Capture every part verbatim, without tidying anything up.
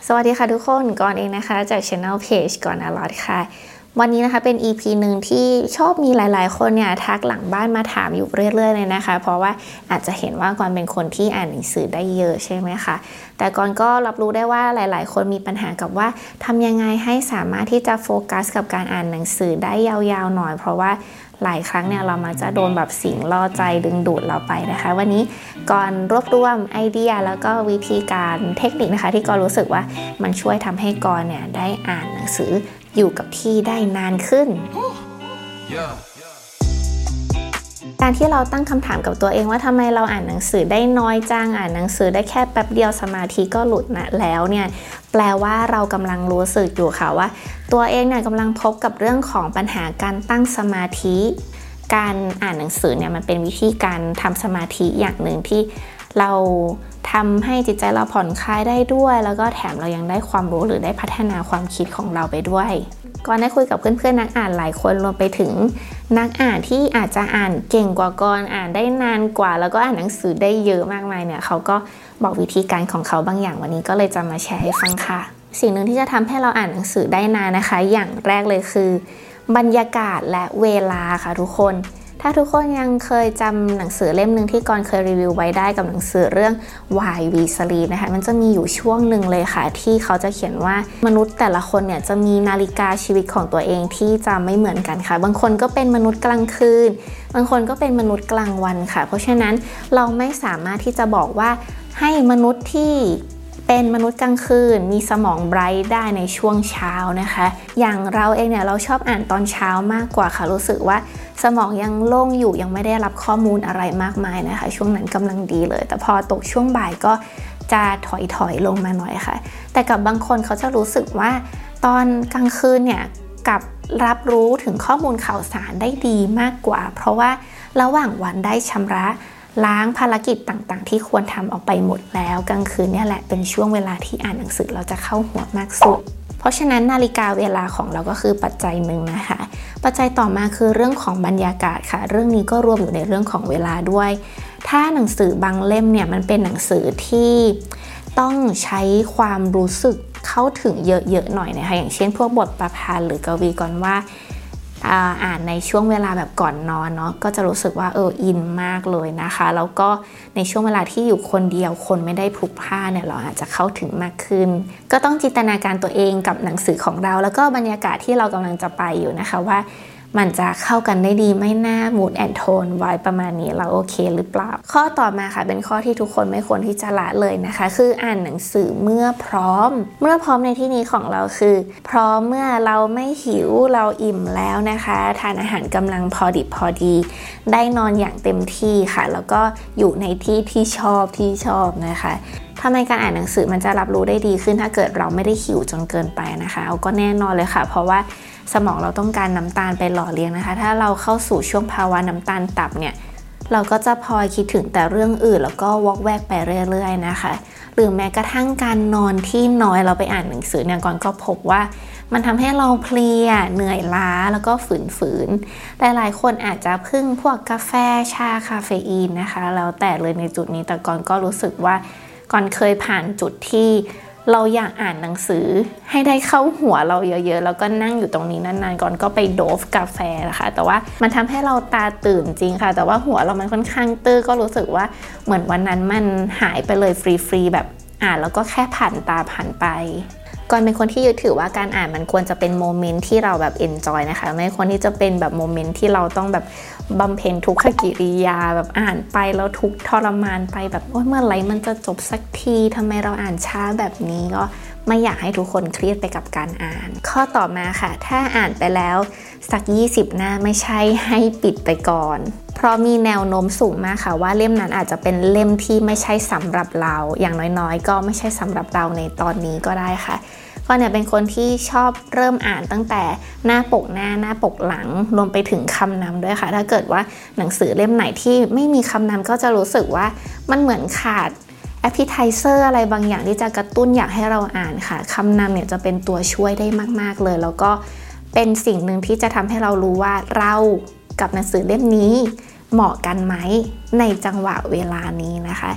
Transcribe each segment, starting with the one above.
สวัสดีค่ะทุกคนก่อนเองนะคะจาก Channel Page ก่อนอลอดค่ะวันนี้นะคะเป็น อี พี หนึ่งที่ชอบมีหลายๆคนเนี่ยทักหลังบ้านมาถามอยู่เรื่อยๆเลยนะคะเพราะว่าอาจจะเห็นว่าก่อนเป็นคนที่อ่านหนังสือได้เยอะใช่ไหมคะแต่ก่อนก็รับรู้ได้ว่าหลายๆคนมีปัญหากับว่าทำยังไงให้สามารถที่จะโฟกัสกับการอ่านหนังสือได้ยาวๆหน่อยเพราะว่าหลายครั้งเนี่ยเรามักจะโดนแบบสิ่งล่อใจดึงดูดเราไปนะคะวันนี้ก่อนรวบรวมไอเดียแล้วก็วิธีการเทคนิคนะคะที่ก่อนรู้สึกว่ามันช่วยทำให้ก่อนเนี่ยได้อ่านหนังสืออยู่กับที่ได้นานขึ้น yeah. การที่เราตั้งคำถามกับตัวเองว่าทำไมเราอ่านหนังสือได้น้อยจังอ่านหนังสือได้แค่แป๊บเดียวสมาธิก็หลุดนะแล้วเนี่ยแปลว่าเรากำลังรู้สึกอยู่ค่ะว่าตัวเองเนี่ยกำลังพบกับเรื่องของปัญหาการตั้งสมาธิการอ่านหนังสือเนี่ยมันเป็นวิธีการทำสมาธิอย่างหนึ่งที่เราทำให้จิตใจเราผ่อนคลายได้ด้วยแล้วก็แถมเรายังได้ความรู้หรือได้พัฒนาความคิดของเราไปด้วยก่อนได้คุยกับเพื่อนๆนักอ่านหลายคนรวมไปถึงนักอ่านที่อาจจะอ่านเก่งกว่าก่อนอ่านได้นานกว่าแล้วก็อ่านหนังสือได้เยอะมากมายเนี่ยเขาก็บอกวิธีการของเขาบางอย่างวันนี้ก็เลยจะมาแชร์ให้ฟังค่ะสิ่งหนึ่งที่จะทำให้เราอ่านหนังสือได้นานนะคะอย่างแรกเลยคือบรรยากาศและเวลาค่ะทุกคนถ้าทุกคนยังเคยจำหนังสือเล่มหนึ่งที่ก่อนเคยรีวิวไว้ได้กับหนังสือเรื่อง Why We Sleep นะคะมันจะมีอยู่ช่วงหนึ่งเลยค่ะที่เขาจะเขียนว่ามนุษย์แต่ละคนเนี่ยจะมีนาฬิกาชีวิตของตัวเองที่จะไม่เหมือนกันค่ะบางคนก็เป็นมนุษย์กลางคืนบางคนก็เป็นมนุษย์กลางวันค่ะเพราะฉะนั้นเราไม่สามารถที่จะบอกว่าให้มนุษย์ที่เป็นมนุษย์กลางคืนมีสมองไบรท์ได้ในช่วงเช้านะคะอย่างเราเองเนี่ยเราชอบอ่านตอนเช้ามากกว่าค่ะรู้สึกว่าสมองยังโล่งอยู่ยังไม่ได้รับข้อมูลอะไรมากมายนะคะช่วงนั้นกำลังดีเลยแต่พอตกช่วงบ่ายก็จะถอยถอยลงมาหน่อยค่ะแต่กับบางคนเขาจะรู้สึกว่าตอนกลางคืนเนี่ยกับรับรู้ถึงข้อมูลข่าวสารได้ดีมากกว่าเพราะว่าระหว่างวันได้ชำระล้างภารกิจต่างๆที่ควรทำออกไปหมดแล้วกลางคืนเนี่ยแหละเป็นช่วงเวลาที่อ่านหนังสือเราจะเข้าหัวมากสุดเพราะฉะนั้นนาฬิกาเวลาของเราก็คือปัจจัยหนึ่งนะคะปัจจัยต่อมาคือเรื่องของบรรยากาศค่ะเรื่องนี้ก็รวมอยู่ในเรื่องของเวลาด้วยถ้าหนังสือบางเล่มเนี่ยมันเป็นหนังสือที่ต้องใช้ความรู้สึกเข้าถึงเยอะๆหน่อยนะคะอย่างเช่นพวกบทประพันธ์หรือกวีกรว่าอ่านในช่วงเวลาแบบก่อนนอนเนาะก็จะรู้สึกว่าเอออินมากเลยนะคะแล้วก็ในช่วงเวลาที่อยู่คนเดียวคนไม่ได้พลุกพล่านเนี่ยเราอาจจะเข้าถึงมากขึ้นก็ต้องจินตนาการตัวเองกับหนังสือของเราแล้วก็บรรยากาศที่เรากำลังจะไปอยู่นะคะว่ามันจะเข้ากันได้ดีไม่น่า mood and tone ไว้ประมาณนี้เราโอเคหรือเปล่าข้อต่อมาค่ะเป็นข้อที่ทุกคนไม่ควรที่จะละเลยนะคะคืออ่านหนังสือเมื่อพร้อมเมื่อพร้อมในที่นี้ของเราคือพร้อมเมื่อเราไม่หิวเราอิ่มแล้วนะคะทานอาหารกำลังพอดิบพอดีได้นอนอย่างเต็มที่ค่ะแล้วก็อยู่ในที่ที่ชอบที่ชอบนะคะทำไมการอ่านหนังสือมันจะรับรู้ได้ดีขึ้นถ้าเกิดเราไม่ได้หิวจนเกินไปนะคะเอาก็แน่นอนเลยค่ะเพราะว่าสมองเราต้องการน้ำตาลไปหล่อเลี้ยงนะคะถ้าเราเข้าสู่ช่วงภาวะน้ำตาลต่ำเนี่ยเราก็จะพลอยคิดถึงแต่เรื่องอื่นแล้วก็วอกแวกไปเรื่อยๆนะคะหรือแม้กระทั่งการนอนที่น้อยเราไปอ่านหนังสือเนี่ยก่อนก็พบว่ามันทำให้เราเพลียเหนื่อยล้าแล้วก็ฝืนๆหลายๆคนอาจจะพึ่งพวกกาแฟชาคาเฟอีนนะคะแล้วแต่เลยในจุดนี้แต่ก่อนก็รู้สึกว่าก่อนเคยผ่านจุดที่เราอยากอ่านหนังสือให้ได้เข้าหัวเราเยอะๆแล้วก็นั่งอยู่ตรงนี้นานๆก่อนก็ไปโดฟกาแฟนะคะแต่ว่ามันทำให้เราตาตื่นจริงค่ะแต่ว่าหัวเรามันค่อนข้างตื้อก็รู้สึกว่าเหมือนวันนั้นมันหายไปเลยฟรีๆแบบอ่านแล้วก็แค่ผ่านตาผ่านไปก่อนเป็นคนที่ยึดถือว่าการอ่านมันควรจะเป็นโมเมนต์ที่เราแบบเอนจอยนะคะไม่ควรที่จะเป็นแบบโมเมนต์ที่เราต้องแบบบำเพ็ญทุกขกิริยาแบบอ่านไปแล้วทุกทรมานไปแบบโอ๊ยเมื่อไหร่มันจะจบสักทีทำไมเราอ่านช้าแบบนี้ก็ไม่อยากให้ทุกคนเครียดไปกับการอ่านข้อต่อมาค่ะถ้าอ่านไปแล้วสักยี่สิบหน้าไม่ใช่ให้ปิดไปก่อนเพราะมีแนวโน้มสูงมากค่ะว่าเล่มนั้นอาจจะเป็นเล่มที่ไม่ใช่สำหรับเราอย่างน้อยๆก็ไม่ใช่สำหรับเราในตอนนี้ก็ได้ค่ะก็เนี่ยเป็นคนที่ชอบเริ่มอ่านตั้งแต่หน้าปกหน้าหน้าปกหลังรวมไปถึงคำนำด้วยค่ะถ้าเกิดว่าหนังสือเล่มไหนที่ไม่มีคำนำก็จะรู้สึกว่ามันเหมือนขาดappetizer อะไรบางอย่างที่จะกระตุ้นอยากให้เราอ่านค่ะคำนำเนี่ยจะเป็นตัวช่วยได้มากๆเลยแล้วก็เป็นสิ่งหนึ่งที่จะทำให้เรารู้ว่าเรากับหนังสือเล่มนี้เหมาะกันไหมในจังหวะเวลานี้นะคะ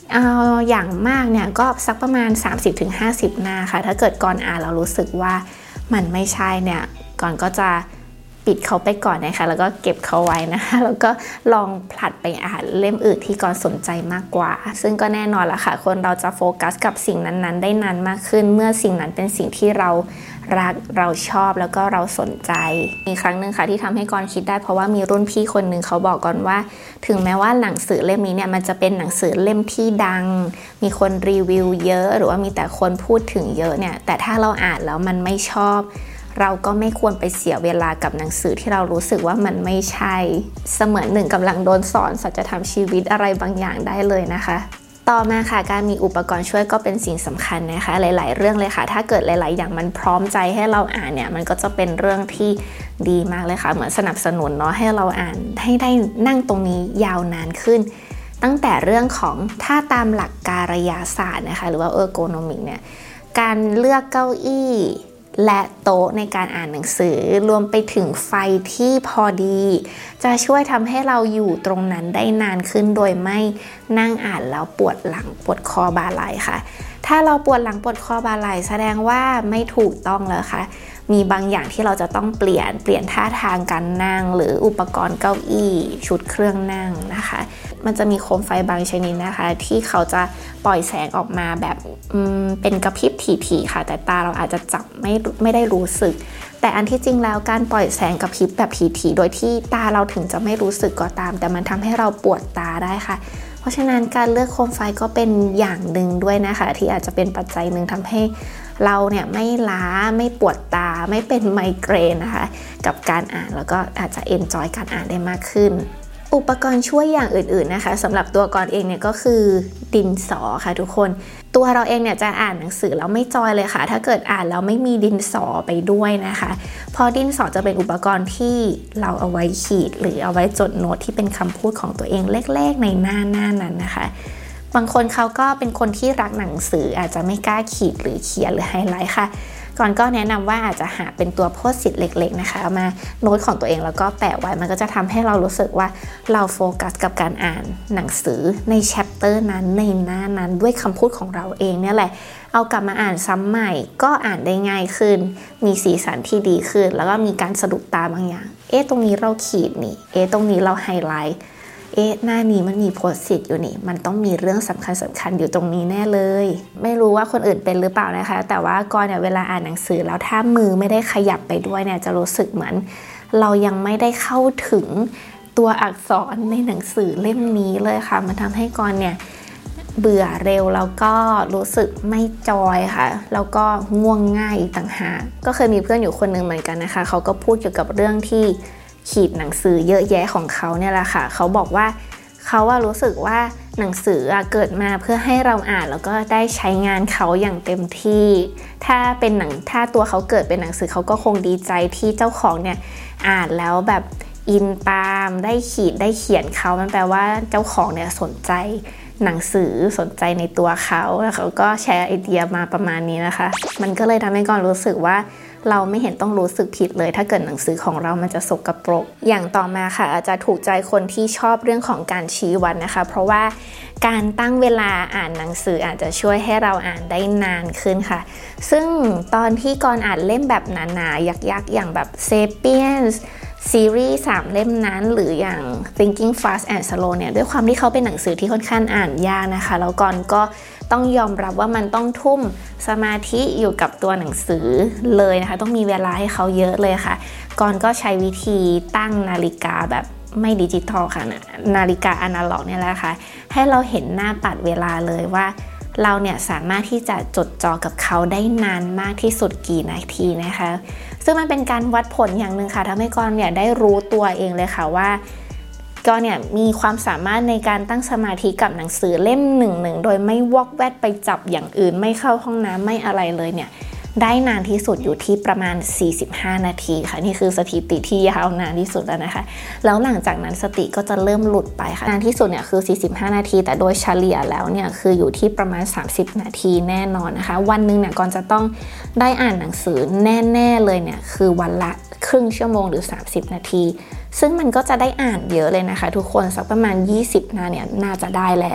เอาอย่างมากเนี่ยก็สักประมาณ สามสิบถึงห้าสิบ หน้าค่ะถ้าเกิดก่อนอ่านเรารู้สึกว่ามันไม่ใช่เนี่ยก่อนก็จะปิดเขาไปก่อนนะคะแล้วก็เก็บเขาไว้นะคะแล้วก็ลองผลัดไปอ่านเล่มอื่นที่ก่อนสนใจมากกว่าซึ่งก็แน่นอนละค่ะคนเราจะโฟกัสกับสิ่งนั้นๆได้นานมากขึ้นเมื่อสิ่งนั้นเป็นสิ่งที่เรารักเราชอบแล้วก็เราสนใจมีครั้งหนึ่งค่ะที่ทำให้กรคิดได้เพราะว่ามีรุ่นพี่คนหนึ่งเขาบอกก่อนว่าถึงแม้ว่าหนังสือเล่มนี้เนี่ยมันจะเป็นหนังสือเล่มที่ดังมีคนรีวิวเยอะหรือว่ามีแต่คนพูดถึงเยอะเนี่ยแต่ถ้าเราอ่านแล้วมันไม่ชอบเราก็ไม่ควรไปเสียเวลากับหนังสือที่เรารู้สึกว่ามันไม่ใช่เสมือนหนึ่งกำลังโดนสอนสัจธรรมชีวิตอะไรบางอย่างได้เลยนะคะต่อมาค่ะการมีอุปกรณ์ช่วยก็เป็นสิ่งสำคัญนะคะหลายๆเรื่องเลยค่ะถ้าเกิดหลายๆอย่างมันพร้อมใจให้เราอ่านเนี่ยมันก็จะเป็นเรื่องที่ดีมากเลยค่ะเหมือนสนับสนุนเนาะให้เราอ่านให้ได้นั่งตรงนี้ยาวนานขึ้นตั้งแต่เรื่องของถ้าตามหลักการยาศาสตร์นะคะหรือว่าเออร์โกนอมิกเนี่ยการเลือกเก้าอี้และโต๊ะในการอ่านหนังสือรวมไปถึงไฟที่พอดีจะช่วยทำให้เราอยู่ตรงนั้นได้นานขึ้นโดยไม่นั่งอ่านแล้วปวดหลังปวดคอบ่าไหล่ค่ะถ้าเราปวดหลังปวดคอบ่าไหล่แสดงว่าไม่ถูกต้องแล้วค่ะมีบางอย่างที่เราจะต้องเปลี่ยนเปลี่ยนท่าทางการนั่งหรืออุปกรณ์เก้าอี้ชุดเครื่องนั่งนะคะมันจะมีโคมไฟบางชนิดนะคะที่เขาจะปล่อยแสงออกมาแบบเป็นกระพริบถี่ๆค่ะแต่ตาเราอาจจะจับไม่ไม่ได้รู้สึกแต่อันที่จริงแล้วการปล่อยแสงกระพริบแบบถี่ๆโดยที่ตาเราถึงจะไม่รู้สึกก็ตามแต่มันทำให้เราปวดตาได้ค่ะเพราะฉะนั้นการเลือกโคมไฟก็เป็นอย่างหนึ่งด้วยนะคะที่อาจจะเป็นปัจจัยหนึ่งทำให้เราเนี่ยไม่ล้าไม่ปวดตาไม่เป็นไมเกรนนะคะกับการอ่านแล้วก็อาจจะเอนจอยการอ่านได้มากขึ้นอุปกรณ์ช่วยอย่างอื่นๆนะคะสำหรับตัวกรเองเนี่ยก็คือดินสอค่ะทุกคนตัวเราเองเนี่ยจะอ่านหนังสือแล้วไม่จอยเลยค่ะถ้าเกิดอ่านแล้วไม่มีดินสอไปด้วยนะคะเพราะดินสอจะเป็นอุปกรณ์ที่เราเอาไว้ขีดหรือเอาไว้จดโน้ตที่เป็นคำพูดของตัวเองเล็กๆในหน้าหน้านั้นนะคะบางคนเขาก็เป็นคนที่รักหนังสืออาจจะไม่กล้าขีดหรือเขียนหรือไฮไลท์ค่ะก่อนก็แนะนำว่าอาจจะหาเป็นตัวโพสต์อิทเล็กๆนะคะเอามาโน้ตของตัวเองแล้วก็แปะไว้มันก็จะทำให้เรารู้สึกว่าเราโฟกัสกับการอ่านหนังสือในแชปเตอร์นั้นในหน้านั้นด้วยคำพูดของเราเองเนี่ยแหละเอากลับมาอ่านซ้ำใหม่ก็อ่านได้ง่ายขึ้นมีสีสันที่ดีขึ้นแล้วก็มีการสะดุดตาบางอย่างเอ๊ะตรงนี้เราขีดนี่เอ๊ะตรงนี้เราไฮไลท์เอ๊ะหน้านี้มันมีโพสต์อิทอยู่นี่มันต้องมีเรื่องสำคัญสำคัญอยู่ตรงนี้แน่เลยไม่รู้ว่าคนอื่นเป็นหรือเปล่านะคะแต่ว่าก่อนเนี่ยเวลาอ่านหนังสือแล้วถ้ามือไม่ได้ขยับไปด้วยเนี่ยจะรู้สึกเหมือนเรายังไม่ได้เข้าถึงตัวอักษรในหนังสือเล่มนี้เลยค่ะมันทำให้ก่อนเนี่ยเบื่อเร็วแล้วก็รู้สึกไม่จอยค่ะแล้วก็ง่วงง่ายต่างหากก็เคยมีเพื่อนอยู่คนนึงเหมือนกันนะคะเขาก็พูดเกี่ยวกับเรื่องที่ขีดหนังสือเยอะแยะของเขาเนี่ยแหละค่ะเขาบอกว่าเขาว่ารู้สึกว่าหนังสือเกิดมาเพื่อให้เราอ่านแล้วก็ได้ใช้งานเขาอย่างเต็มที่ถ้าเป็นหนังถ้าตัวเขาเกิดเป็นหนังสือเขาก็คงดีใจที่เจ้าของเนี่ยอ่านแล้วแบบอินตามได้ขีดได้เขียนเขามันแปลว่าเจ้าของเนี่ยสนใจหนังสือสนใจในตัวเขาแล้วเขาก็แชร์ไอเดียมาประมาณนี้นะคะมันก็เลยทำให้ก่อนรู้สึกว่าเราไม่เห็นต้องรู้สึกผิดเลยถ้าเกิดหนังสือของเรามันจะสกปรกอย่างต่อมาค่ะอาจจะถูกใจคนที่ชอบเรื่องของการชี้วัดนะคะเพราะว่าการตั้งเวลาอ่านหนังสืออาจจะช่วยให้เราอ่านได้นานขึ้นค่ะซึ่งตอนที่ก่อนอ่านเล่มแบบหนาๆยักษ์ๆอย่างแบบ Sapiensซีรีส์สามเล่มนั้นหรืออย่าง Thinking Fast and Slow เนี่ยด้วยความที่เขาเป็นหนังสือที่ค่อนข้างอ่านยากนะคะแล้วก่อนก็ต้องยอมรับว่ามันต้องทุ่มสมาธิอยู่กับตัวหนังสือเลยนะคะต้องมีเวลาให้เขาเยอะเลยค่ะก่อนก็ใช้วิธีตั้งนาฬิกาแบบไม่ดิจิตอลค่ะนาฬิกาอนาล็อกเนี่ยแหละค่ะให้เราเห็นหน้าปัดเวลาเลยว่าเราเนี่ยสามารถที่จะจดจ่อกับเขาได้นานมากที่สุดกี่นาทีนะคะซึ่งมันเป็นการวัดผลอย่างหนึ่งค่ะทำให้ก่อนเนี่ยได้รู้ตัวเองเลยค่ะว่าก็เนี่ยมีความสามารถในการตั้งสมาธิกับหนังสือเล่มหนึ่งหนึ่งโดยไม่วอกแวกไปจับอย่างอื่นไม่เข้าห้องน้ำไม่อะไรเลยเนี่ยได้นานที่สุดอยู่ที่ประมาณสี่สิบห้านาทีค่ะนี่คือสถิติที่ยาวนานที่สุดแล้วนะคะแล้วหลังจากนั้นสติก็จะเริ่มหลุดไปค่ะนานที่สุดเนี่ยคือสี่สิบห้านาทีแต่โดยเฉลี่ยแล้วเนี่ยคืออยู่ที่ประมาณสามสิบนาทีแน่นอนนะคะวันนึงเนี่ยก่อนจะต้องได้อ่านหนังสือแน่ๆเลยเนี่ยคือวันละครึ่งชั่วโมงหรือสามสิบนาทีซึ่งมันก็จะได้อ่านเยอะเลยนะคะทุกคนสักประมาณยี่สิบหน้าเนี่ยน่าจะได้แล้ว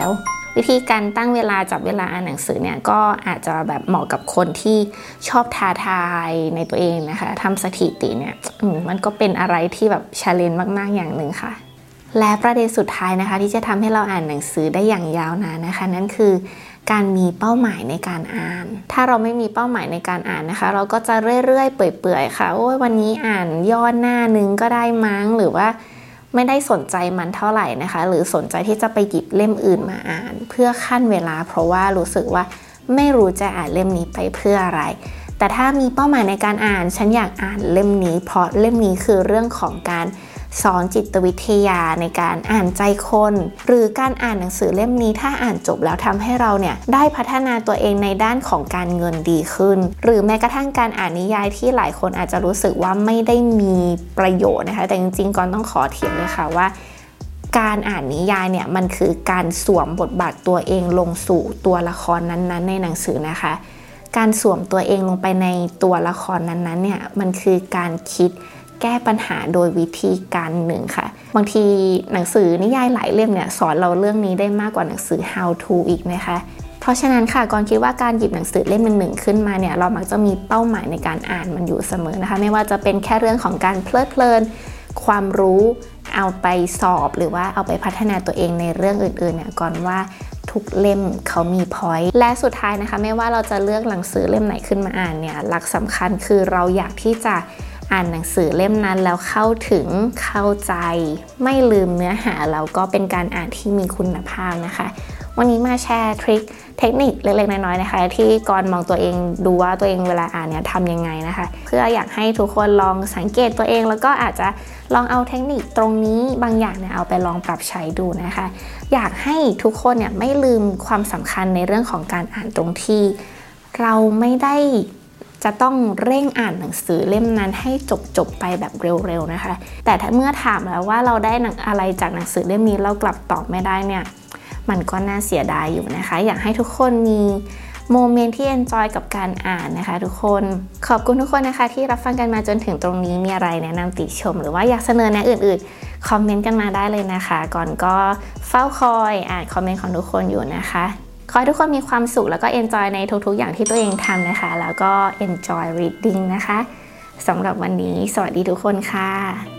วิธีการตั้งเวลาจับเวลาอ่านหนังสือเนี่ยก็อาจจะแบบเหมาะกับคนที่ชอบท้าทายในตัวเองนะคะทำสถิติเนี่ยมันก็เป็นอะไรที่แบบชาเลนจ์มากๆอย่างหนึ่งค่ะและประเด็นสุดท้ายนะคะที่จะทำให้เราอ่านหนังสือได้อย่างยาวนานนะคะนั่นคือการมีเป้าหมายในการอ่านถ้าเราไม่มีเป้าหมายในการอ่านนะคะเราก็จะเรื่อยๆเปื่อยๆค่ะโอ้ยวันนี้อ่านย่อหน้านึงก็ได้มั้งหรือว่าไม่ได้สนใจมันเท่าไหร่นะคะหรือสนใจที่จะไปหยิบเล่มอื่นมาอ่านเพื่อขั้นเวลาเพราะว่ารู้สึกว่าไม่รู้จะอ่านเล่มนี้ไปเพื่ออะไรแต่ถ้ามีเป้าหมายในการอ่านฉันอยากอ่านเล่มนี้เพราะเล่มนี้คือเรื่องของการสอนจิตวิทยาในการอ่านใจคนหรือการอ่านหนังสือเล่มนี้ถ้าอ่านจบแล้วทำให้เราเนี่ยได้พัฒนาตัวเองในด้านของการเงินดีขึ้นหรือแม้กระทั่งการอ่านนิยายที่หลายคนอาจจะรู้สึกว่าไม่ได้มีประโยชน์นะคะแต่จริงๆก่อนต้องขอเถียงเลยค่ะว่าการอ่านนิยายเนี่ยมันคือการสวมบทบาทตัวเองลงสู่ตัวละครนั้นๆในหนังสือนะคะการสวมตัวเองลงไปในตัวละครนั้นๆเนี่ยมันคือการคิดแก้ปัญหาโดยวิธีการหนึ่งค่ะบางทีหนังสือนิยายหลายเล่มเนี่ยสอนเราเรื่องนี้ได้มากกว่าหนังสือ how to อีกนะคะเพราะฉะนั้นค่ะก่อนคิดว่าการหยิบหนังสือเล่มหนึ่งๆขึ้นมาเนี่ยเรามักจะมีเป้าหมายในการอ่านมันอยู่เสมอนะคะไม่ว่าจะเป็นแค่เรื่องของการเพลิดเพลินความรู้เอาไปสอบหรือว่าเอาไปพัฒนาตัวเองในเรื่องอื่นๆเนี่ยก่อนว่าทุกเล่มเขามี point และสุดท้ายนะคะไม่ว่าเราจะเลือกหนังสือเล่มไหนขึ้นมาอ่านเนี่ยหลักสำคัญคือเราอยากที่จะอ่านหนังสือเล่มนั้นแล้วเข้าถึงเข้าใจไม่ลืมเนื้อหาแล้วก็เป็นการอ่านที่มีคุณภาพนะคะวันนี้มาแชร์ทริคเทคนิคเล็กๆน้อยๆนะคะที่ก่อนมองตัวเองดูว่าตัวเองเวลาอ่านเนี่ยทำยังไงนะคะเพื่ออยากให้ทุกคนลองสังเกตตัวเองแล้วก็อาจจะลองเอาเทคนิคตรงนี้บางอย่างเนี่ยเอาไปลองปรับใช้ดูนะคะอยากให้ทุกคนเนี่ยไม่ลืมความสำคัญในเรื่องของการอ่านตรงที่เราไม่ได้จะต้องเร่งอ่านหนังสือเล่มนั้นให้จบๆไปแบบเร็วๆนะคะแต่ถ้าเมื่อถามแล้วว่าเราได้อะไรจากหนังสือเล่มนี้เรากลับตอบไม่ได้เนี่ยมันก็น่าเสียดายอยู่นะคะอยากให้ทุกคนมีโมเมนต์ที่ enjoy กับการอ่านนะคะทุกคนขอบคุณทุกคนนะคะที่รับฟังกันมาจนถึงตรงนี้มีอะไรแนะนำติชมหรือว่าอยากเสนอแนะอื่นๆคอมเมนต์กันมาได้เลยนะคะก่อนก็เฝ้าคอยอ่านคอมเมนต์ของทุกคนอยู่นะคะขอให้ทุกคนมีความสุขแล้วก็ enjoy ในทุกๆอย่างที่ตัวเองทำนะคะแล้วก็ enjoy reading นะคะสำหรับวันนี้สวัสดีทุกคนค่ะ